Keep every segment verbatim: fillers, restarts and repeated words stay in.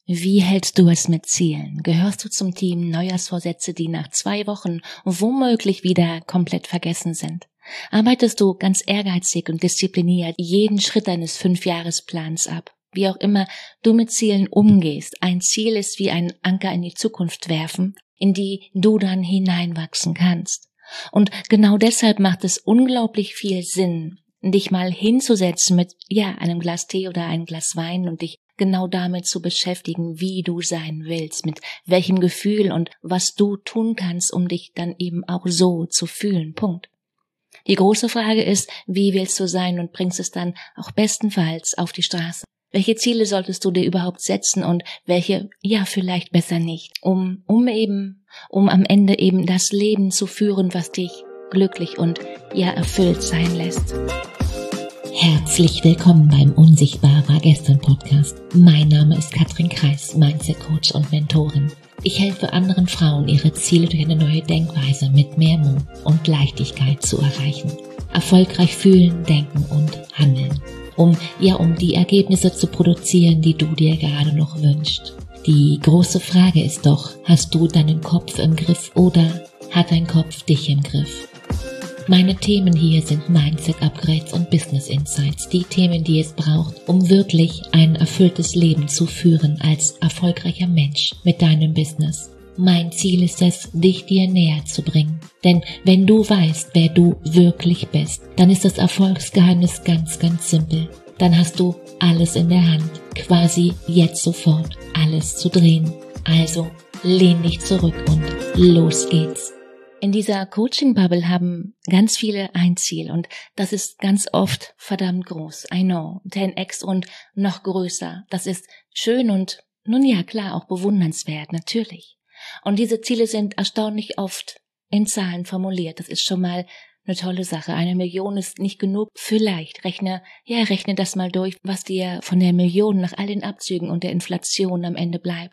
Wie hältst du es mit Zielen? Gehörst du zum Team Neujahrsvorsätze, die nach zwei Wochen womöglich wieder komplett vergessen sind? Arbeitest du ganz ehrgeizig und diszipliniert jeden Schritt deines Fünfjahresplans ab? Wie auch immer du mit Zielen umgehst, ein Ziel ist wie ein Anker in die Zukunft werfen, in die du dann hineinwachsen kannst. Und genau deshalb macht es unglaublich viel Sinn, dich mal hinzusetzen mit, ja, einem Glas Tee oder einem Glas Wein und dich genau damit zu beschäftigen, wie du sein willst, mit welchem Gefühl und was du tun kannst, um dich dann eben auch so zu fühlen. Punkt. Die große Frage ist, wie willst du sein und bringst es dann auch bestenfalls auf die Straße? Welche Ziele solltest du dir überhaupt setzen und welche, ja, vielleicht besser nicht, um, um eben, um am Ende eben das Leben zu führen, was dich glücklich und, ja, erfüllt sein lässt. Herzlich willkommen beim Unsichtbar war gestern Podcast. Mein Name ist Katrin Kreis, Mindset Coach und Mentorin. Ich helfe anderen Frauen, ihre Ziele durch eine neue Denkweise mit mehr Mut und Leichtigkeit zu erreichen. Erfolgreich fühlen, denken und handeln. Um, ja, um die Ergebnisse zu produzieren, die du dir gerade noch wünschst. Die große Frage ist doch, hast du deinen Kopf im Griff oder hat dein Kopf dich im Griff? Meine Themen hier sind Mindset-Upgrades und Business-Insights, die Themen, die es braucht, um wirklich ein erfülltes Leben zu führen als erfolgreicher Mensch mit deinem Business. Mein Ziel ist es, dich dir näher zu bringen. Denn wenn du weißt, wer du wirklich bist, dann ist das Erfolgsgeheimnis ganz, ganz simpel. Dann hast du alles in der Hand, quasi jetzt sofort alles zu drehen. Also lehn dich zurück und los geht's. In dieser Coaching-Bubble haben ganz viele ein Ziel und das ist ganz oft verdammt groß. I know, zehn x und noch größer. Das ist schön und nun ja, klar, auch bewundernswert, natürlich. Und diese Ziele sind erstaunlich oft in Zahlen formuliert. Das ist schon mal eine tolle Sache. Eine Million ist nicht genug. Vielleicht rechne, ja, rechne das mal durch, was dir von der Million nach all den Abzügen und der Inflation am Ende bleibt.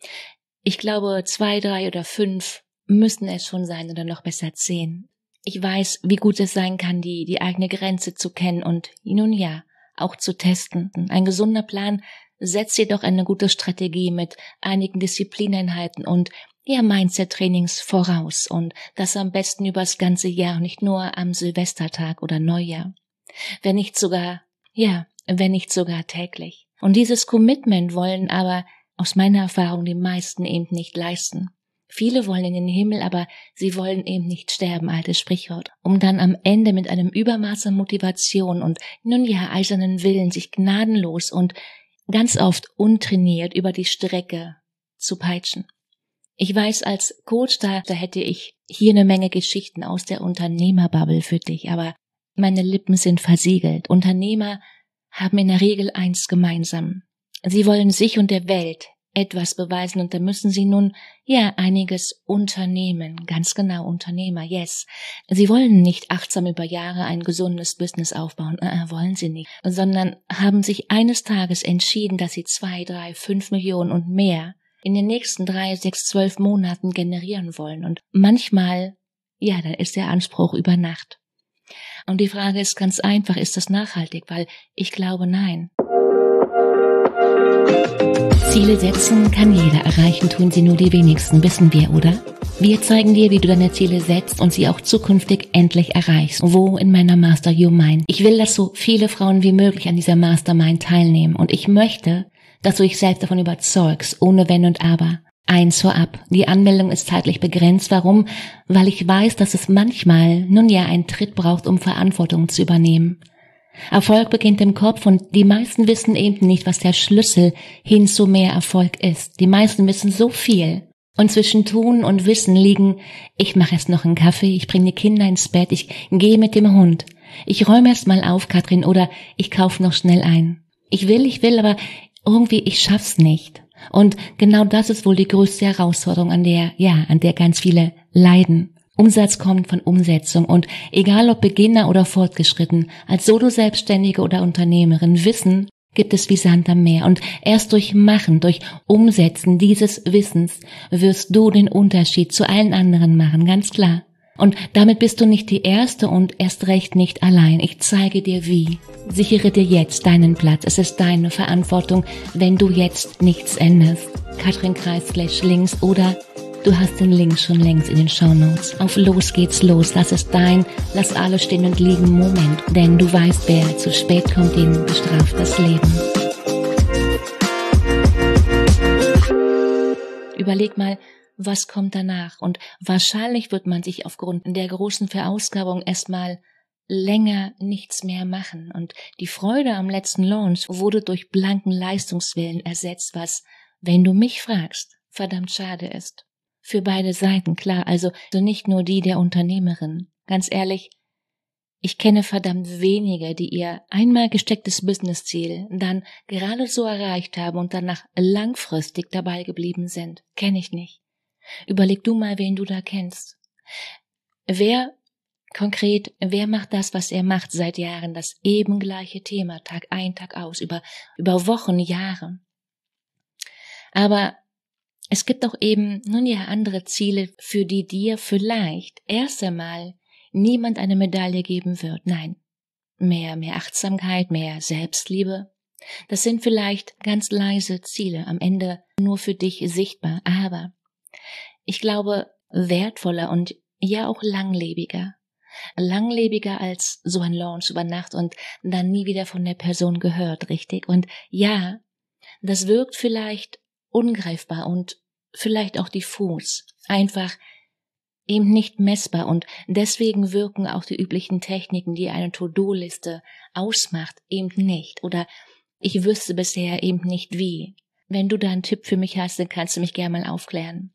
Ich glaube, zwei, drei oder fünf müssen es schon sein oder noch besser zehn. Ich weiß, wie gut es sein kann, die, die eigene Grenze zu kennen und, nun ja, auch zu testen. Ein gesunder Plan setzt jedoch eine gute Strategie mit einigen Disziplineinheiten und, ja, Mindset-Trainings voraus und das am besten übers ganze Jahr, nicht nur am Silvestertag oder Neujahr. Wenn nicht sogar, ja, wenn nicht sogar täglich. Und dieses Commitment wollen aber aus meiner Erfahrung die meisten eben nicht leisten. Viele wollen in den Himmel, aber sie wollen eben nicht sterben, altes Sprichwort, um dann am Ende mit einem Übermaß an Motivation und, nun ja, eisernen Willen sich gnadenlos und ganz oft untrainiert über die Strecke zu peitschen. Ich weiß, als Coach, da, da hätte ich hier eine Menge Geschichten aus der Unternehmerbubble für dich, aber meine Lippen sind versiegelt. Unternehmer haben in der Regel eins gemeinsam. Sie wollen sich und der Welt etwas beweisen und da müssen sie nun, ja, einiges unternehmen. Ganz genau, Unternehmer, yes. Sie wollen nicht achtsam über Jahre ein gesundes Business aufbauen, äh, wollen sie nicht, sondern haben sich eines Tages entschieden, dass sie zwei, drei, fünf Millionen und mehr in den nächsten drei, sechs, zwölf Monaten generieren wollen. Und manchmal, ja, dann ist der Anspruch über Nacht. Und die Frage ist ganz einfach, ist das nachhaltig? Weil ich glaube, nein. Ziele setzen kann jeder erreichen, tun sie nur die wenigsten, wissen wir, oder? Wir zeigen dir, wie du deine Ziele setzt und sie auch zukünftig endlich erreichst. Wo in meiner Master Your Mind? Ich will, dass so viele Frauen wie möglich an dieser Mastermind teilnehmen und ich möchte, dass du dich selbst davon überzeugst, ohne Wenn und Aber. Eins vorab, die Anmeldung ist zeitlich begrenzt. Warum? Weil ich weiß, dass es manchmal, nun ja, einen Tritt braucht, um Verantwortung zu übernehmen. Erfolg beginnt im Kopf und die meisten wissen eben nicht, was der Schlüssel hin zu mehr Erfolg ist. Die meisten wissen so viel. Und zwischen Tun und Wissen liegen, ich mache erst noch einen Kaffee, ich bringe die Kinder ins Bett, ich gehe mit dem Hund. Ich räume erst mal auf, Katrin, oder ich kaufe noch schnell ein. Ich will, ich will, aber irgendwie, ich schaff's nicht. Und genau das ist wohl die größte Herausforderung, an der, ja, an der ganz viele leiden. Umsatz kommt von Umsetzung und egal ob Beginner oder fortgeschritten, als Solo-Selbstständige oder Unternehmerin, Wissen gibt es wie Sand am Meer und erst durch Machen, durch Umsetzen dieses Wissens wirst du den Unterschied zu allen anderen machen, ganz klar. Und damit bist du nicht die Erste und erst recht nicht allein. Ich zeige dir wie. Sichere dir jetzt deinen Platz. Es ist deine Verantwortung, wenn du jetzt nichts änderst. Katrin Kreis slash links oder du hast den Link schon längst in den Shownotes. Auf los geht's los. Lass es dein, lass alles stehen und liegen Moment. Denn du weißt, wer zu spät kommt, den bestraft das Leben. Überleg mal, was kommt danach? Und wahrscheinlich wird man sich aufgrund der großen Verausgabung erstmal länger nichts mehr machen. Und die Freude am letzten Launch wurde durch blanken Leistungswillen ersetzt, was, wenn du mich fragst, verdammt schade ist. Für beide Seiten, klar, also nicht nur die der Unternehmerin. Ganz ehrlich, ich kenne verdammt wenige, die ihr einmal gestecktes Businessziel dann gerade so erreicht haben und danach langfristig dabei geblieben sind. Kenne ich nicht. Überleg du mal, wen du da kennst. Wer konkret, wer macht das, was er macht seit Jahren, das eben gleiche Thema, Tag ein, Tag aus, über, über Wochen, Jahre. Aber es gibt auch eben, nun ja, andere Ziele, für die dir vielleicht erst einmal niemand eine Medaille geben wird. Nein, mehr, mehr Achtsamkeit, mehr Selbstliebe. Das sind vielleicht ganz leise Ziele, am Ende nur für dich sichtbar, aber ich glaube, wertvoller und ja auch langlebiger. Langlebiger als so ein Launch über Nacht und dann nie wieder von der Person gehört, richtig? Und ja, das wirkt vielleicht ungreifbar und vielleicht auch diffus, einfach eben nicht messbar und deswegen wirken auch die üblichen Techniken, die eine To-Do-Liste ausmacht, eben nicht. Oder ich wüsste bisher eben nicht wie. Wenn du da einen Tipp für mich hast, dann kannst du mich gerne mal aufklären.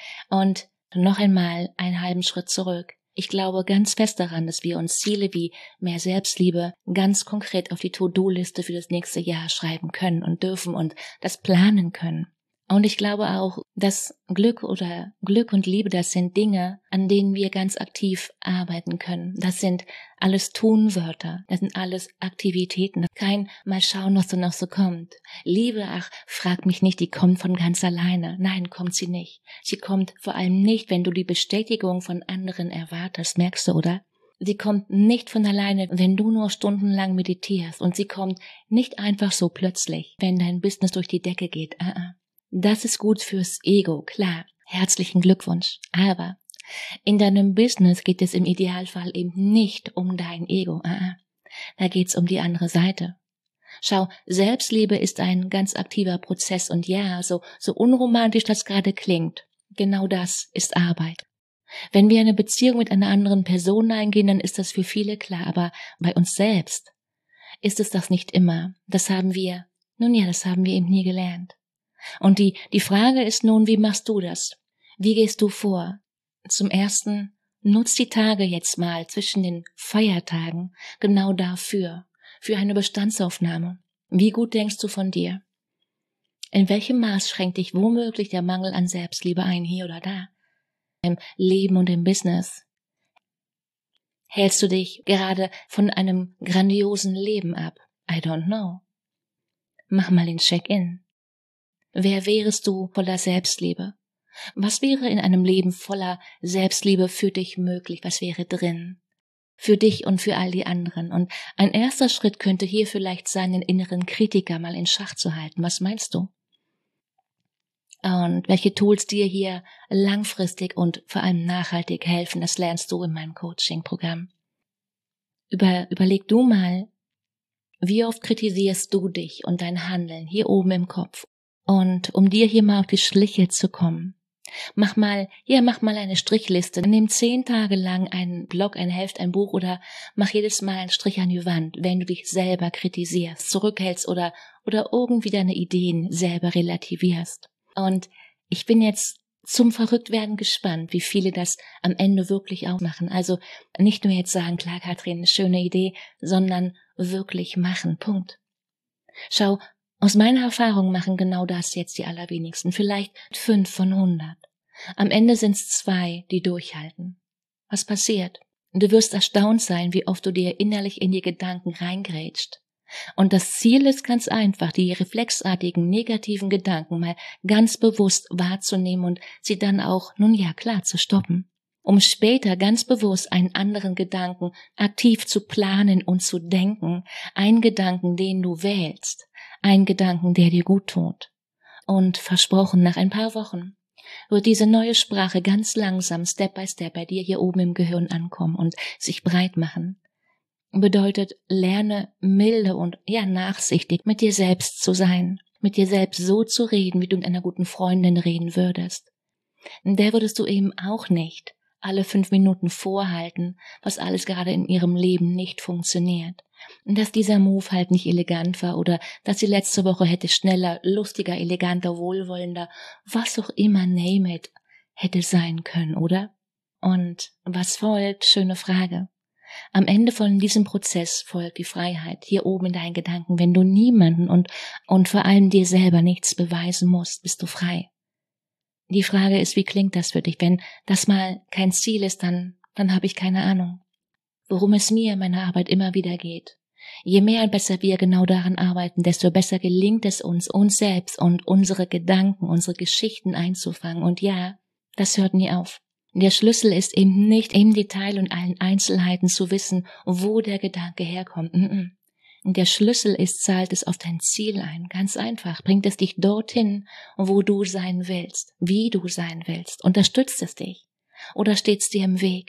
Und noch einmal einen halben Schritt zurück. Ich glaube ganz fest daran, dass wir uns Ziele wie mehr Selbstliebe ganz konkret auf die To-Do-Liste für das nächste Jahr schreiben können und dürfen und das planen können. Und ich glaube auch, dass Glück oder Glück und Liebe, das sind Dinge, an denen wir ganz aktiv arbeiten können. Das sind alles Tunwörter, das sind alles Aktivitäten. Kein mal schauen, was da noch so kommt. Liebe, ach, frag mich nicht, die kommt von ganz alleine. Nein, kommt sie nicht. Sie kommt vor allem nicht, wenn du die Bestätigung von anderen erwartest, merkst du, oder? Sie kommt nicht von alleine, wenn du nur stundenlang meditierst. Und sie kommt nicht einfach so plötzlich, wenn dein Business durch die Decke geht. Ah, ah. Das ist gut fürs Ego, klar. Herzlichen Glückwunsch. Aber in deinem Business geht es im Idealfall eben nicht um dein Ego. Ah, da geht's um die andere Seite. Schau, Selbstliebe ist ein ganz aktiver Prozess und ja, so, so unromantisch das gerade klingt, genau das ist Arbeit. Wenn wir eine Beziehung mit einer anderen Person eingehen, dann ist das für viele klar, aber bei uns selbst ist es das nicht immer. Das haben wir, nun ja, das haben wir eben nie gelernt. Und die, die Frage ist nun, wie machst du das? Wie gehst du vor? Zum Ersten, nutz die Tage jetzt mal zwischen den Feiertagen genau dafür, für eine Bestandsaufnahme. Wie gut denkst du von dir? In welchem Maß schränkt dich womöglich der Mangel an Selbstliebe ein, hier oder da? Im Leben und im Business? Hältst du dich gerade von einem grandiosen Leben ab? I don't know. Mach mal den Check-in. Wer wärest du voller Selbstliebe? Was wäre in einem Leben voller Selbstliebe für dich möglich? Was wäre drin? Für dich und für all die anderen. Und ein erster Schritt könnte hier vielleicht sein, den inneren Kritiker mal in Schach zu halten. Was meinst du? Und welche Tools dir hier langfristig und vor allem nachhaltig helfen, das lernst du in meinem Coaching-Programm. Über, überleg du mal, wie oft kritisierst du dich und dein Handeln hier oben im Kopf? Und um dir hier mal auf die Schliche zu kommen, mach mal, ja, mach mal eine Strichliste. Nimm zehn Tage lang einen Blog, ein Heft, ein Buch oder mach jedes Mal einen Strich an die Wand, wenn du dich selber kritisierst, zurückhältst oder, oder irgendwie deine Ideen selber relativierst. Und ich bin jetzt zum Verrücktwerden gespannt, wie viele das am Ende wirklich auch machen. Also nicht nur jetzt sagen, klar, Katrin, eine schöne Idee, sondern wirklich machen. Punkt. Schau, aus meiner Erfahrung machen genau das jetzt die allerwenigsten, vielleicht fünf von hundert. Am Ende sind's zwei, die durchhalten. Was passiert? Du wirst erstaunt sein, wie oft du dir innerlich in die Gedanken reingrätscht. Und das Ziel ist ganz einfach, die reflexartigen negativen Gedanken mal ganz bewusst wahrzunehmen und sie dann auch, nun ja, klar, zu stoppen. um später ganz bewusst einen anderen Gedanken aktiv zu planen und zu denken, einen Gedanken, den du wählst, einen Gedanken, der dir gut tut. Und versprochen, nach ein paar Wochen wird diese neue Sprache ganz langsam, Step by Step, bei dir hier oben im Gehirn ankommen und sich breit machen. Bedeutet, lerne milde und ja nachsichtig mit dir selbst zu sein, mit dir selbst so zu reden, wie du mit einer guten Freundin reden würdest. Der würdest du eben auch nicht alle fünf Minuten vorhalten, was alles gerade in ihrem Leben nicht funktioniert. Dass dieser Move halt nicht elegant war oder dass sie letzte Woche hätte schneller, lustiger, eleganter, wohlwollender, was auch immer, name it, hätte sein können, oder? Und was folgt? Schöne Frage. Am Ende von diesem Prozess folgt die Freiheit, hier oben in deinen Gedanken. Wenn du niemanden und, und vor allem dir selber nichts beweisen musst, bist du frei. Die Frage ist, wie klingt das für dich? Wenn das mal kein Ziel ist, dann, dann habe ich keine Ahnung. Worum es mir in meiner Arbeit immer wieder geht. Je mehr und besser wir genau daran arbeiten, desto besser gelingt es uns, uns selbst und unsere Gedanken, unsere Geschichten einzufangen. Und ja, das hört nie auf. Der Schlüssel ist eben nicht im Detail und allen Einzelheiten zu wissen, wo der Gedanke herkommt. Der Schlüssel ist, zahlt es auf dein Ziel ein. Ganz einfach. Bringt es dich dorthin, wo du sein willst, wie du sein willst. Unterstützt es dich? Oder steht es dir im Weg?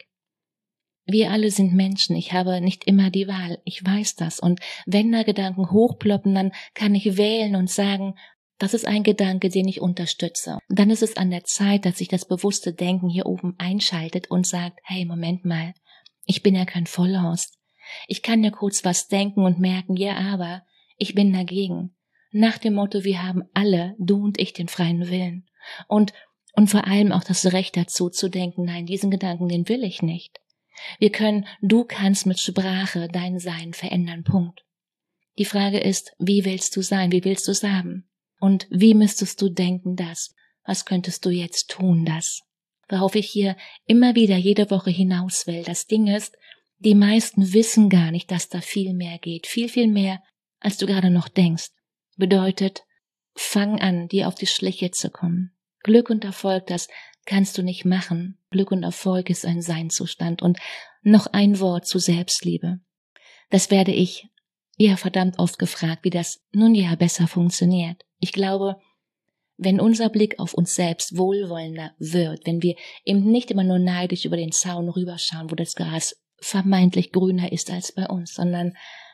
Wir alle sind Menschen. Ich habe nicht immer die Wahl. Ich weiß das. Und wenn da Gedanken hochploppen, dann kann ich wählen und sagen, das ist ein Gedanke, den ich unterstütze. Und dann ist es an der Zeit, dass sich das bewusste Denken hier oben einschaltet und sagt, hey, Moment mal, ich bin ja kein Vollhorst. Ich kann ja kurz was denken und merken, ja, aber ich bin dagegen. Nach dem Motto, wir haben alle, du und ich, den freien Willen. Und, und vor allem auch das Recht dazu zu denken, nein, diesen Gedanken, den will ich nicht. Wir können, du kannst mit Sprache dein Sein verändern, Punkt. Die Frage ist, wie willst du sein, wie willst du es haben? Und wie müsstest du denken, das? Was könntest du jetzt tun, das? Worauf ich hier immer wieder jede Woche hinaus will. Das Ding ist, die meisten wissen gar nicht, dass da viel mehr geht. Viel, viel mehr, als du gerade noch denkst. Bedeutet, fang an, dir auf die Schliche zu kommen. Glück und Erfolg, das kannst du nicht machen. Glück und Erfolg ist ein Seinzustand. Und noch ein Wort zu Selbstliebe. Das werde ich ja verdammt oft gefragt, wie das nun ja besser funktioniert. Ich glaube, wenn unser Blick auf uns selbst wohlwollender wird, wenn wir eben nicht immer nur neidisch über den Zaun rüberschauen, wo das Gras vermeintlich grüner ist als bei uns, sondern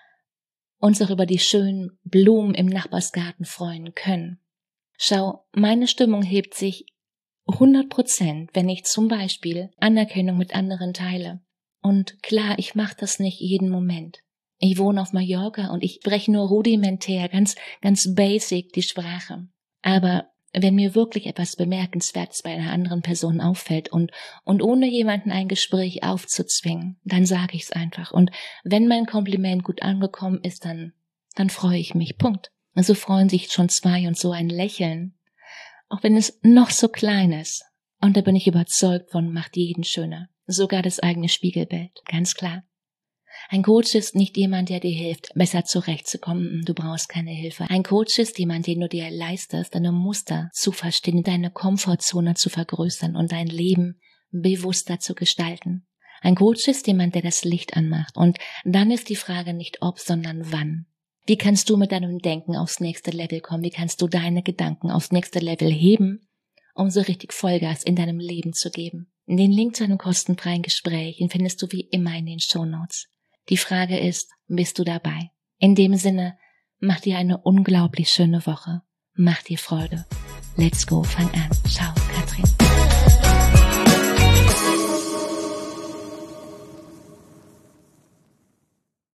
uns auch über die schönen Blumen im Nachbarsgarten freuen können. Schau, meine Stimmung hebt sich hundert Prozent, wenn ich zum Beispiel Anerkennung mit anderen teile. Und klar, ich mache das nicht jeden Moment. Ich wohne auf Mallorca und ich spreche nur rudimentär, ganz, ganz basic die Sprache. Aber wenn mir wirklich etwas Bemerkenswertes bei einer anderen Person auffällt und, und ohne jemanden ein Gespräch aufzuzwingen, dann sage ich es einfach. Und wenn mein Kompliment gut angekommen ist, dann, dann freue ich mich. Punkt. Und so freuen sich schon zwei und so ein Lächeln, auch wenn es noch so klein ist. Und da bin ich überzeugt von, macht jeden schöner. Sogar das eigene Spiegelbild, ganz klar. Ein Coach ist nicht jemand, der dir hilft, besser zurechtzukommen. Du brauchst keine Hilfe. Ein Coach ist jemand, den du dir leistest, deine Muster zu verstehen, deine Komfortzone zu vergrößern und dein Leben bewusster zu gestalten. Ein Coach ist jemand, der das Licht anmacht. Und dann ist die Frage nicht ob, sondern wann. Wie kannst du mit deinem Denken aufs nächste Level kommen? Wie kannst du deine Gedanken aufs nächste Level heben, um so richtig Vollgas in deinem Leben zu geben? Den Link zu einem kostenfreien Gespräch, den findest du wie immer in den Shownotes. Die Frage ist, bist du dabei? In dem Sinne, mach dir eine unglaublich schöne Woche. Mach dir Freude. Let's go, fang an. Ciao, Katrin.